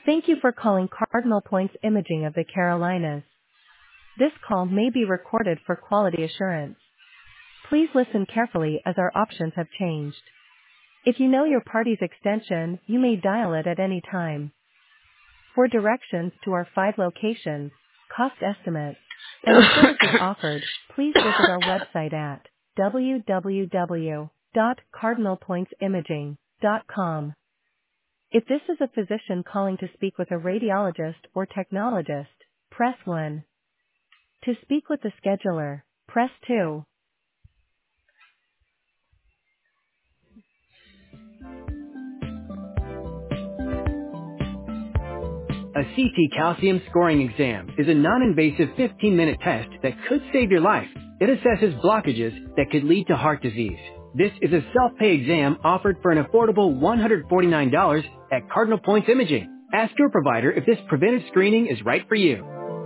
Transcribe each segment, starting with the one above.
Thank you for calling Cardinal Points Imaging of the Carolinas. This call may be recorded for quality assurance. Please listen carefully as our options have changed. If you know your party's extension, you may dial it at any time. For directions to our 5 locations, cost estimates, and the services offered, please visit our website at www.cardinalpointsimaging.com. If this is a physician calling to speak with a radiologist or technologist, press 1. To speak with the scheduler, press 2. A CT calcium scoring exam is a non-invasive 15-minute test that could save your life. It assesses blockages that could lead to heart disease. This is a self-pay exam offered for an affordable $149 at Cardinal Points Imaging. Ask your provider if this preventive screening is right for you.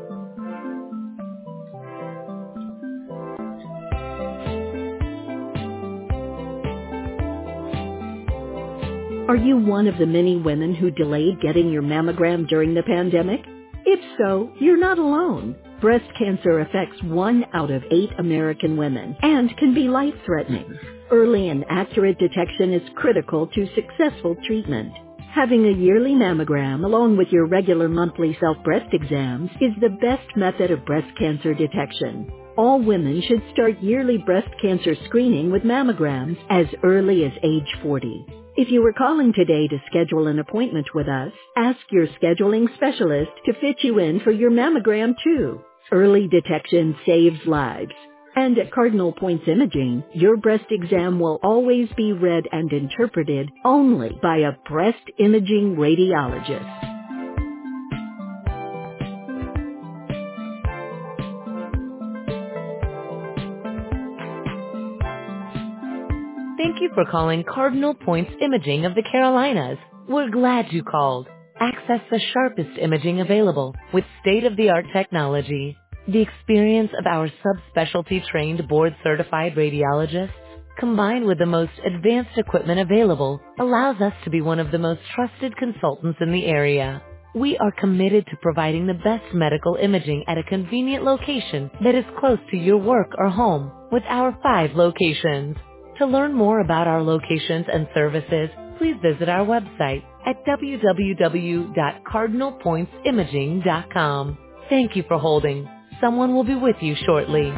Are you one of the many women who delayed getting your mammogram during the pandemic? If so, you're not alone. Breast cancer affects 1 out of 8 American women and can be life-threatening. Early and accurate detection is critical to successful treatment. Having a yearly mammogram along with your regular monthly self-breast exams is the best method of breast cancer detection. All women should start yearly breast cancer screening with mammograms as early as age 40. If you were calling today to schedule an appointment with us, ask your scheduling specialist to fit you in for your mammogram too. Early detection saves lives. And at Cardinal Points Imaging, your breast exam will always be read and interpreted only by a breast imaging radiologist. Thank you for calling Cardinal Points Imaging of the Carolinas. We're glad you called. Access the sharpest imaging available with state-of-the-art technology. The experience of our subspecialty trained board-certified radiologists, combined with the most advanced equipment available, allows us to be one of the most trusted consultants in the area. We are committed to providing the best medical imaging at a convenient location that is close to your work or home with our 5 locations. To learn more about our locations and services, please visit our website at www.cardinalpointsimaging.com. Thank you for holding. Someone will be with you shortly.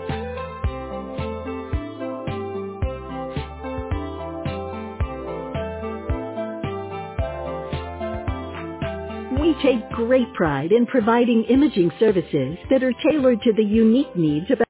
We take great pride in providing imaging services that are tailored to the unique needs of